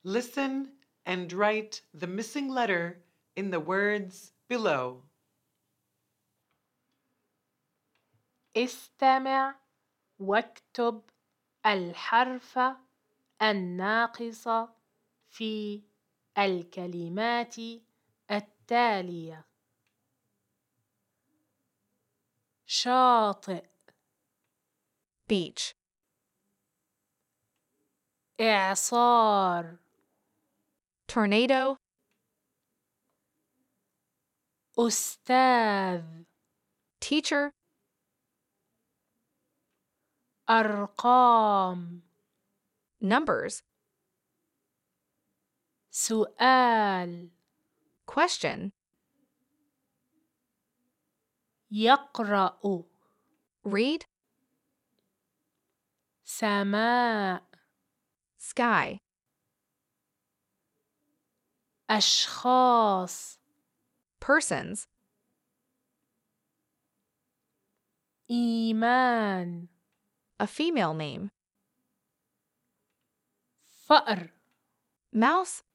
Listen and write the missing letter in the words below. استمع واكتب الحرف الناقص في الكلمات التالية: شاطئ، beach, إعصار، tornado, أستاذ، teacher, أرقام، numbers, سؤال، question, يقرأ، read, سماء، sky, أشخاص، persons, إيمان، a female name, فأر. mouse,